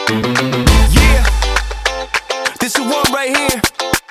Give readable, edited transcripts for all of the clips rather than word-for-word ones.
Yeah, this the one right here.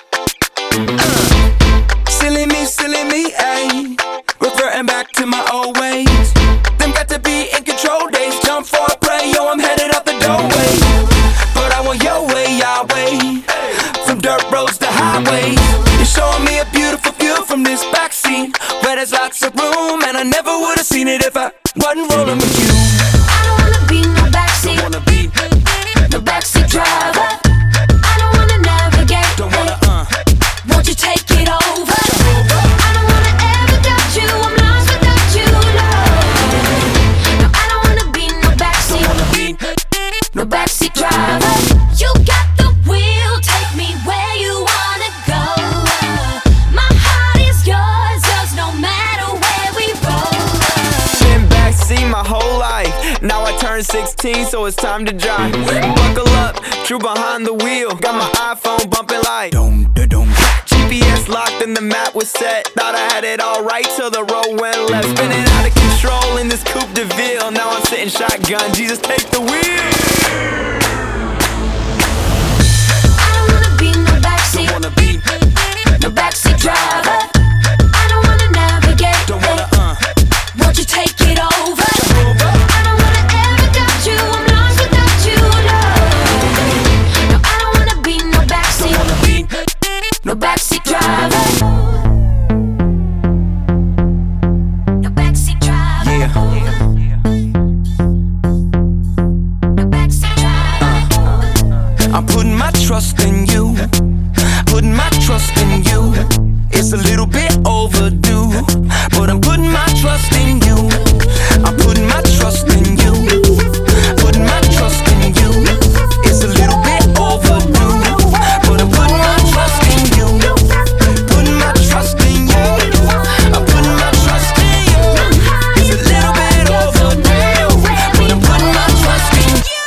Silly me, ayy. Reverting back to my old ways. Them got to be in control days. Jump for a play, yo, I'm headed up the doorway. But I want your way, Yahweh. From dirt roads to highways. You're showing me a beautiful view from this backseat, where there's lots of room, and I never would've seen it if I wasn't rolling with you. I don't wanna be no backseat, Don't wanna be no backseat driver. I don't wanna navigate, don't wanna, won't you take it over? I don't wanna ever doubt you, I'm lost without you, Lord. No, I don't wanna be no backseat, wanna be no backseat driver. You got the wheel, take me where you wanna go. My heart is yours, no matter where we roll. been backseat my whole life. Now I turned 16, so it's time to drive. Buckle up, true behind the wheel. Got my iPhone bumping like GPS locked and the map was set. Thought I had it all right till the road went left. Spinning out of control in this Coupe de Ville. Now I'm sitting shotgun, Jesus take the wheel. I don't wanna be no backseat, Don't wanna be, no backseat driver. I don't wanna navigate, don't wanna, won't you take it over? I don't wanna ever doubt you, I'm lost without you, Lord. No, I don't wanna be no backseat, wanna be, no backseat driver. No backseat driver. yeah. No backseat driver. I'm putting my trust in you, putting my trust in you. It's a little bit overdue, but I'm putting my trust in you. I'm putting my trust in you, putting my trust in you. It's a little bit overdue, but I'm putting my trust in you, putting my trust in you. I'm putting my trust in you. It's a little bit overdue, but I'm putting my trust in you.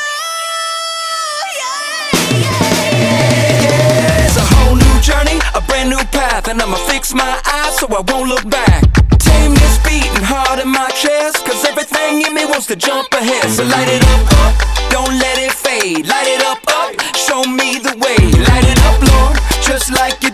It's a whole new journey, a brand new path, and I'ma fix my eyes so I won't look back. Tame this beating hard in my chest, cause everything in me wants to jump ahead. So light it up, don't let it fade. Light it up, show me the way. Light it up, Lord, just like you